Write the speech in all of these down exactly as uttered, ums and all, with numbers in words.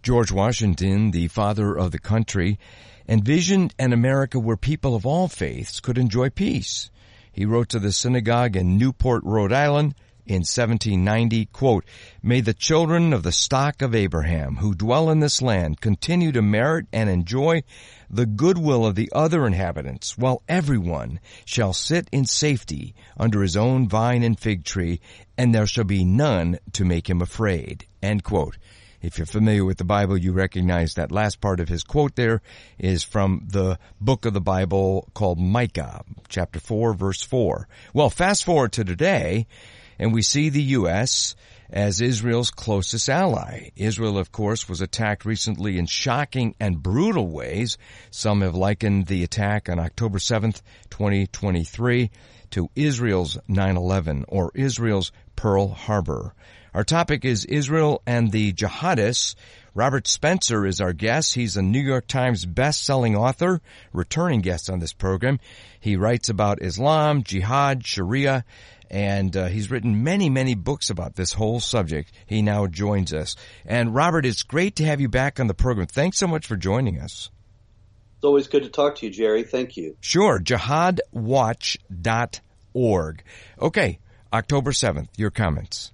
George Washington, the father of the country, envisioned an America where people of all faiths could enjoy peace. He wrote to the synagogue in Newport, Rhode Island, in seventeen ninety, quote, "May the children of the stock of Abraham who dwell in this land continue to merit and enjoy the goodwill of the other inhabitants, while everyone shall sit in safety under his own vine and fig tree, and there shall be none to make him afraid." End quote. If you're familiar with the Bible, you recognize that last part of his quote there is from the book of the Bible called Micah, chapter four, verse four. Well, fast forward to today, and we see the U S as Israel's closest ally. Israel, of course, was attacked recently in shocking and brutal ways. Some have likened the attack on October seventh, twenty twenty-three to Israel's nine eleven or Israel's Pearl Harbor. Our topic is Israel and the jihadists. Robert Spencer is our guest. He's a New York Times best-selling author, returning guest on this program. He writes about Islam, jihad, Sharia, and uh, he's written many, many books about this whole subject. He now joins us. And Robert, it's great to have you back on the program. Thanks so much for joining us. It's always good to talk to you, Jerry. Thank you. Sure. jihad watch dot org. Okay, October seventh, your comments.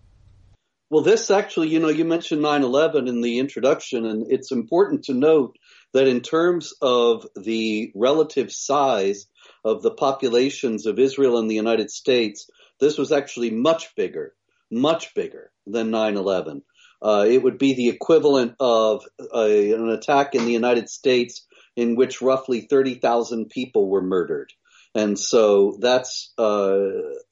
Well, this actually, you know, you mentioned nine eleven in the introduction, and it's important to note that in terms of the relative size of the populations of Israel and the United States, this was actually much bigger, much bigger than nine eleven. Uh, it would be the equivalent of a, an attack in the United States in which roughly thirty thousand people were murdered. And so that's uh,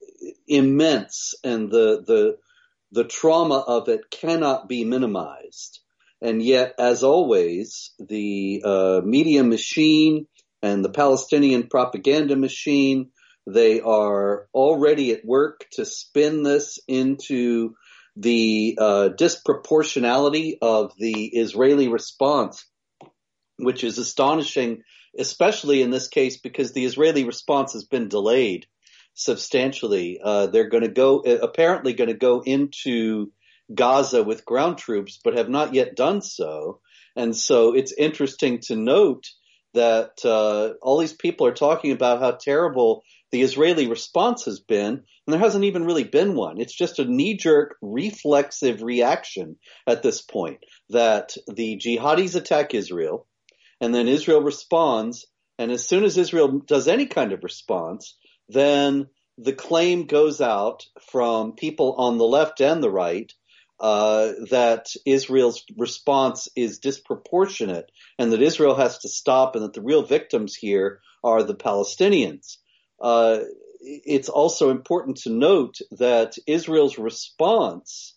immense, and the the The trauma of it cannot be minimized. And yet, as always, the uh, media machine and the Palestinian propaganda machine, they are already at work to spin this into the uh, disproportionality of the Israeli response, which is astonishing, especially in this case because the Israeli response has been delayed substantially. Uh, they're going to go, apparently going to go into Gaza with ground troops, but have not yet done so. And so it's interesting to note that uh, all these people are talking about how terrible the Israeli response has been, and there hasn't even really been one. It's just a knee-jerk, reflexive reaction at this point that the jihadis attack Israel, and then Israel responds, and as soon as Israel does any kind of response, then the claim goes out from people on the left and the right uh, that Israel's response is disproportionate and that Israel has to stop and that the real victims here are the Palestinians. Uh, it's also important to note that Israel's response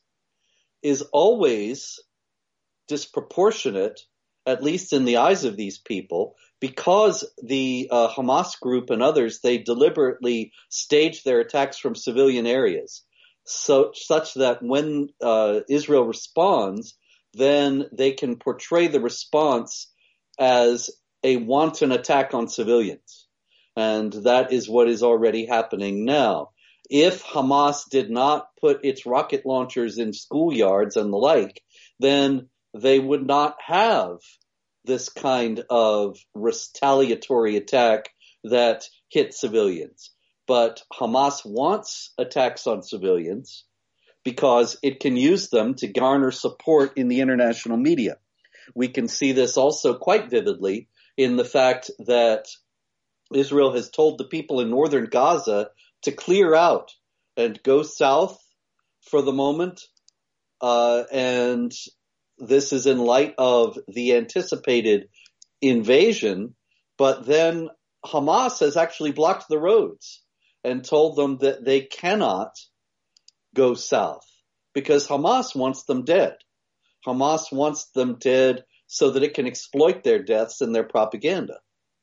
is always disproportionate, at least in the eyes of these people, because the uh, Hamas group and others, they deliberately stage their attacks from civilian areas, so such that when uh, Israel responds, then they can portray the response as a wanton attack on civilians. And that is what is already happening now. If Hamas did not put its rocket launchers in schoolyards and the like, then they would not have this kind of retaliatory attack that hit civilians. But Hamas wants attacks on civilians because it can use them to garner support in the international media. We can see this also quite vividly in the fact that Israel has told the people in northern Gaza to clear out and go south for the moment, uh, and this is in light of the anticipated invasion, but then Hamas has actually blocked the roads and told them that they cannot go south because Hamas wants them dead. Hamas wants them dead so that it can exploit their deaths in their propaganda.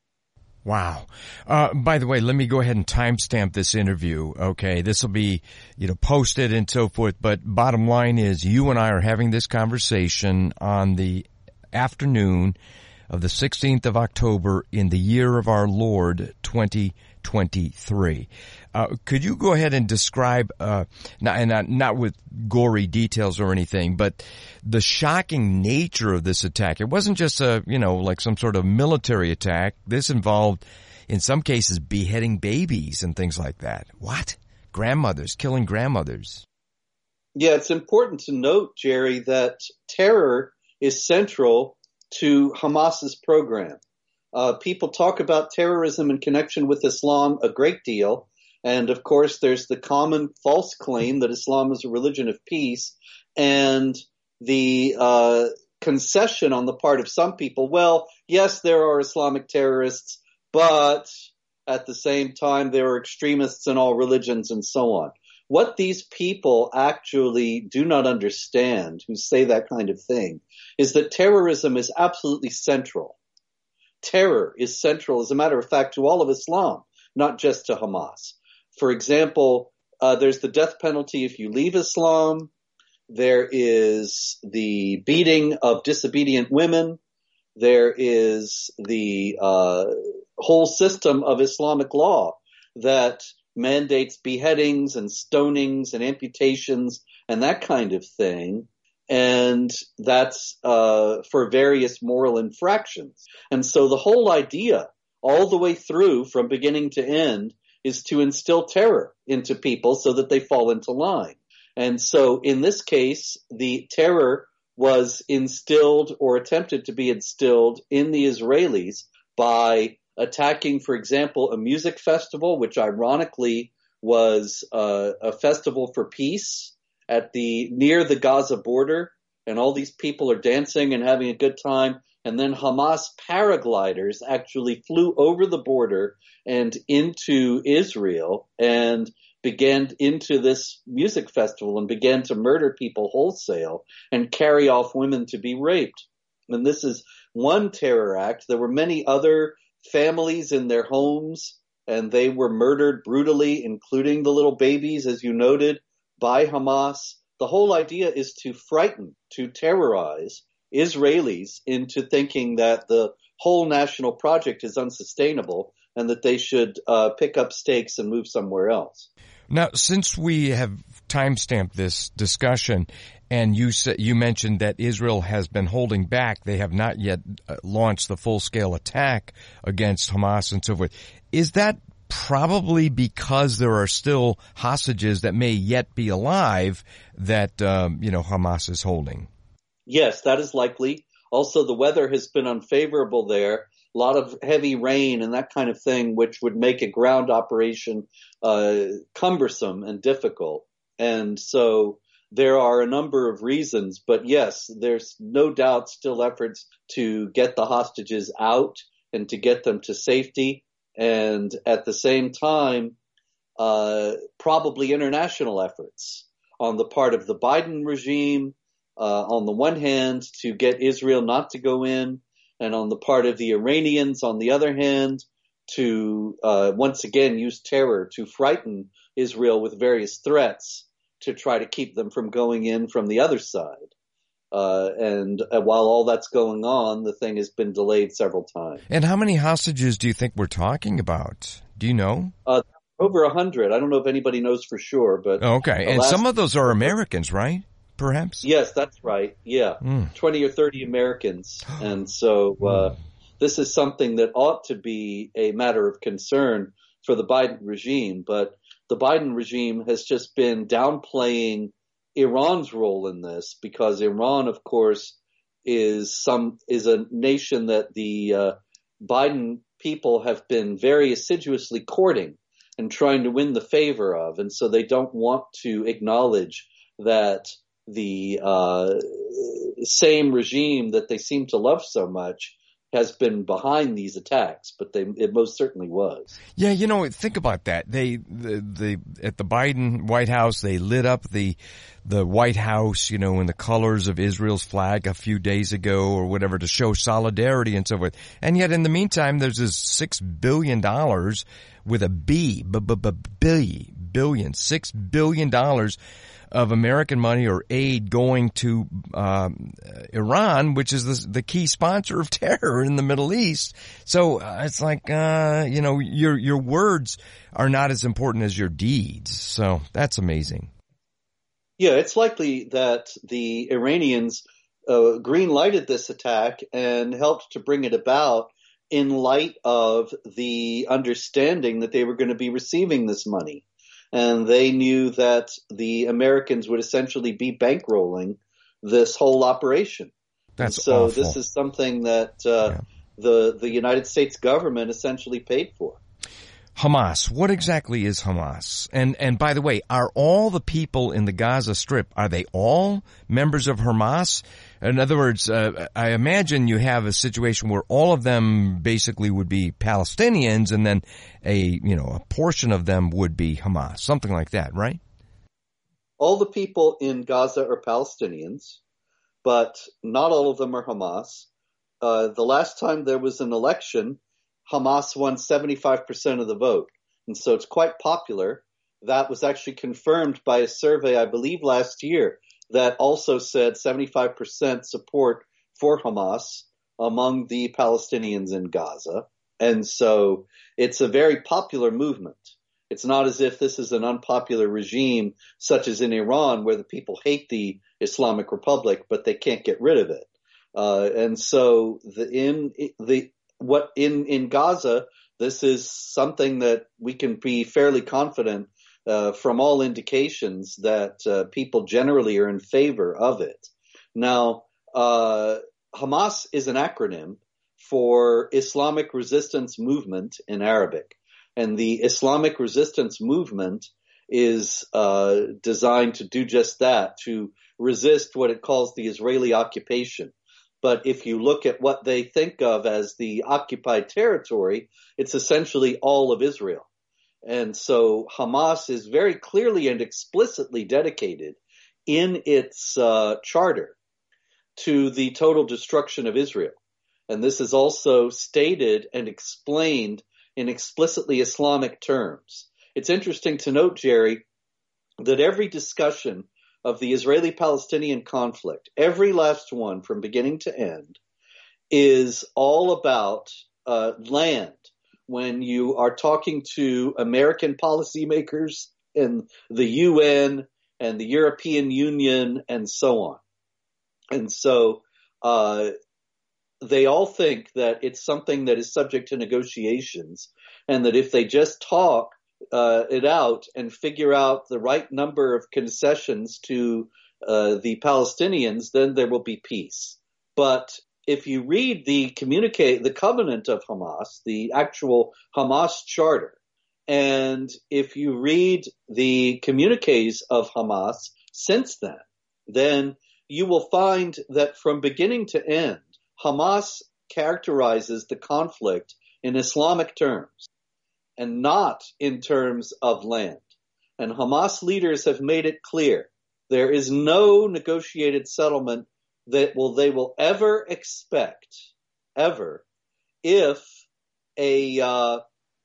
Wow. Uh, by the way, let me go ahead and timestamp this interview. Okay. This will be, you know, posted and so forth. But bottom line is you and I are having this conversation on the afternoon of the sixteenth of October in the year of our Lord, twenty twenty-three. Uh, could you go ahead and describe, uh, not, and not, not with gory details or anything, but the shocking nature of this attack? It wasn't just a, you know, like some sort of military attack. This involved, in some cases, beheading babies and things like that. What? Grandmothers, killing grandmothers. Yeah, it's important to note, Jerry, that terror is central to Hamas's program. Uh, people talk about terrorism in connection with Islam a great deal. And of course, there's the common false claim that Islam is a religion of peace, and the uh, concession on the part of some people, well, yes, there are Islamic terrorists, but at the same time, there are extremists in all religions and so on. What these people actually do not understand, who say that kind of thing, is that terrorism is absolutely central. Terror is central, as a matter of fact, to all of Islam, not just to Hamas. For example, uh, there's the death penalty if you leave Islam. There is the beating of disobedient women. There is the uh, whole system of Islamic law that mandates beheadings and stonings and amputations and that kind of thing. And that's uh, for various moral infractions. And so the whole idea, all the way through from beginning to end, is to instill terror into people so that they fall into line. And so in this case, the terror was instilled or attempted to be instilled in the Israelis by attacking, for example, a music festival, which ironically was uh, a festival for peace at the near the Gaza border. And all these people are dancing and having a good time. And then Hamas paragliders actually flew over the border and into Israel and began into this music festival and began to murder people wholesale and carry off women to be raped. And this is one terror act. There were many other families in their homes, and they were murdered brutally, including the little babies, as you noted, by Hamas. The whole idea is to frighten, to terrorize Israelis into thinking that the whole national project is unsustainable and that they should uh, pick up stakes and move somewhere else. Now, since we have timestamped this discussion, and you sa- you mentioned that Israel has been holding back, they have not yet uh, launched the full-scale attack against Hamas and so forth, is that probably because there are still hostages that may yet be alive that, um, you know, Hamas is holding? Yes, that is likely. Also, the weather has been unfavorable there. A lot of heavy rain and that kind of thing, which would make a ground operation uh, cumbersome and difficult. And so there are a number of reasons. But yes, there's no doubt still efforts to get the hostages out and to get them to safety. And at the same time, uh, probably international efforts on the part of the Biden regime, uh, on the one hand, to get Israel not to go in, and on the part of the Iranians, on the other hand, to uh, once again use terror to frighten Israel with various threats to try to keep them from going in from the other side. Uh, and uh, while all that's going on, the thing has been delayed several times. And how many hostages do you think we're talking about? Do you know? Uh, over a hundred. I don't know if anybody knows for sure, but okay. And last... some of those are Americans, right? Perhaps. Yes, that's right. Yeah, mm. twenty or thirty Americans, and so uh, this is something that ought to be a matter of concern for the Biden regime. But the Biden regime has just been downplaying Iran's role in this, because Iran, of course, is some is a nation that the uh, Biden people have been very assiduously courting and trying to win the favor of, and so they don't want to acknowledge that the uh, same regime that they seem to love so much has been behind these attacks, but they, it most certainly was. Yeah, you know, think about that. They, the, the, at the Biden White House, they lit up the, the White House, you know, in the colors of Israel's flag a few days ago or whatever to show solidarity and so forth. And yet in the meantime, there's this six billion dollars with a B, b b b billion, billion, six billion dollars of American money or aid going to um, Iran, which is the, the key sponsor of terror in the Middle East. So uh, it's like, uh, you know, your your words are not as important as your deeds. So that's amazing. Yeah, it's likely that the Iranians uh, green-lighted this attack and helped to bring it about in light of the understanding that they were going to be receiving this money. And they knew that the Americans would essentially be bankrolling this whole operation. That's and so awful. This is something that uh, yeah. the the United States government essentially paid for. Hamas. What exactly is Hamas? And and by the way, are all the people in the Gaza Strip, are they all members of Hamas? In other words, uh, I imagine you have a situation where all of them basically would be Palestinians and then a, you know, a portion of them would be Hamas, something like that, right? All the people in Gaza are Palestinians, but not all of them are Hamas. Uh, the last time there was an election, Hamas won seventy-five percent of the vote. And so it's quite popular. That was actually confirmed by a survey, I believe, last year that also said seventy-five percent support for Hamas among the Palestinians in Gaza. And so it's a very popular movement. It's not as if this is an unpopular regime such as in Iran where the people hate the Islamic Republic, but they can't get rid of it. Uh, and so the, in the what in, in Gaza, this is something that we can be fairly confident uh, from all indications that uh, people generally are in favor of it. Now, uh, Hamas is an acronym for Islamic Resistance Movement in Arabic. And the Islamic Resistance Movement is uh, designed to do just that, to resist what it calls the Israeli occupation. But if you look at what they think of as the occupied territory, it's essentially all of Israel. And so Hamas is very clearly and explicitly dedicated in its uh, charter to the total destruction of Israel. And this is also stated and explained in explicitly Islamic terms. It's interesting to note, Jerry, that every discussion of the Israeli-Palestinian conflict, every last one from beginning to end, is all about uh, land. When you are talking to American policymakers and the U N and the European Union and so on. And so uh, they all think that it's something that is subject to negotiations, and that if they just talk uh, it out and figure out the right number of concessions to uh, the Palestinians, then there will be peace. But if you read the communicate, the covenant of Hamas, the actual Hamas charter, and if you read the communiques of Hamas since then, then you will find that from beginning to end, Hamas characterizes the conflict in Islamic terms and not in terms of land. And Hamas leaders have made it clear there is no negotiated settlement that will they will ever expect, ever, if a uh,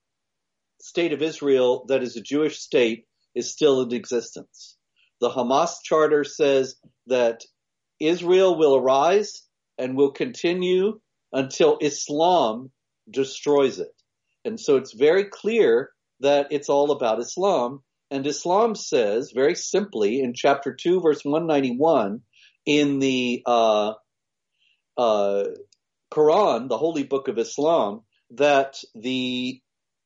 state of Israel that is a Jewish state is still in existence. The Hamas charter says that Israel will arise and will continue until Islam destroys it. And so it's very clear that it's all about Islam. And Islam says very simply in chapter two, verse one ninety-one, in the uh, uh, Quran, the holy book of Islam, that the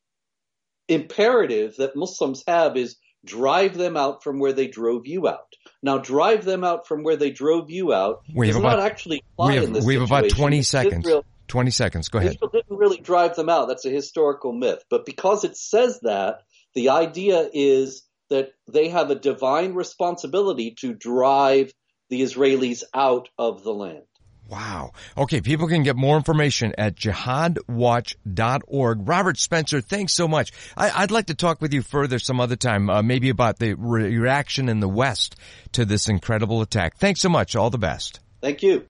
imperative that Muslims have is drive them out from where they drove you out. Now, drive them out from where they drove you out we does have not about, actually apply we have, in this we have situation. about twenty seconds. Israel, twenty seconds. Go ahead. Israel didn't really drive them out. That's a historical myth. But because it says that, the idea is that they have a divine responsibility to drive the Israelis out of the land. Wow. Okay, people can get more information at jihad watch dot org. Robert Spencer, thanks so much. I, I'd like to talk with you further some other time, uh, maybe about the re- reaction in the West to this incredible attack. Thanks so much. All the best. Thank you.